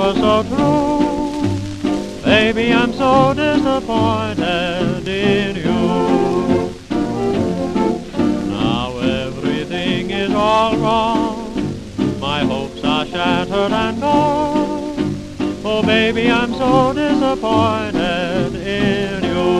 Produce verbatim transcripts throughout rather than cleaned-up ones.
was so true. Baby, I'm so disappointed in you. Now everything is all wrong. My hopes are shattered and gone. Oh, baby, I'm so disappointed in you.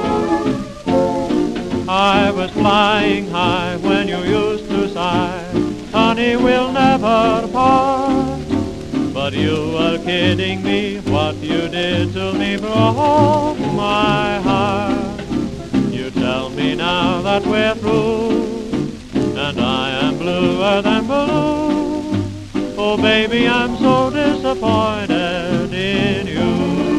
I was flying high when you used to sigh, honey, we'll never part. But you were kidding me, what you did to me broke my heart. You tell me now that we're through, and I am bluer than blue. Oh, baby, I'm so disappointed in you.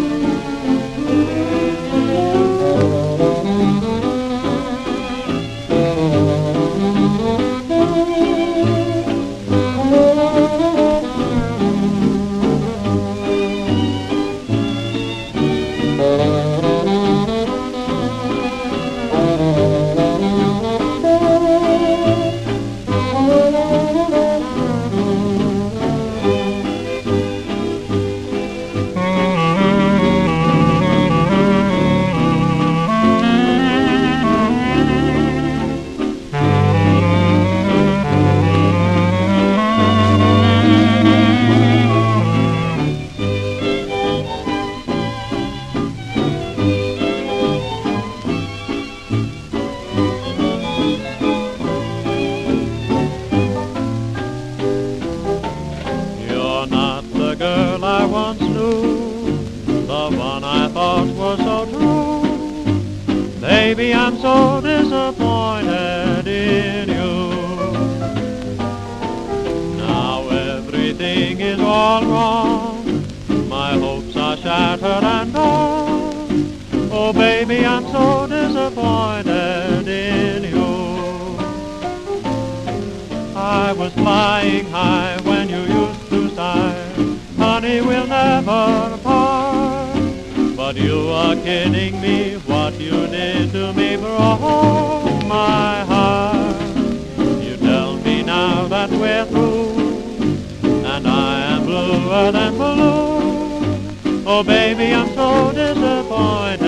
The girl I once knew, the one I thought was so true. Baby, I'm so disappointed in you. Now everything is all wrong. My hopes are shattered and gone. Oh, baby, I'm so disappointed in you. I was flying high when you used to sigh, honey, we'll never part. But you are kidding me, what you did to me broke my heart. You tell me now that we're through, and I am bluer than blue. Oh, baby, I'm so disappointed.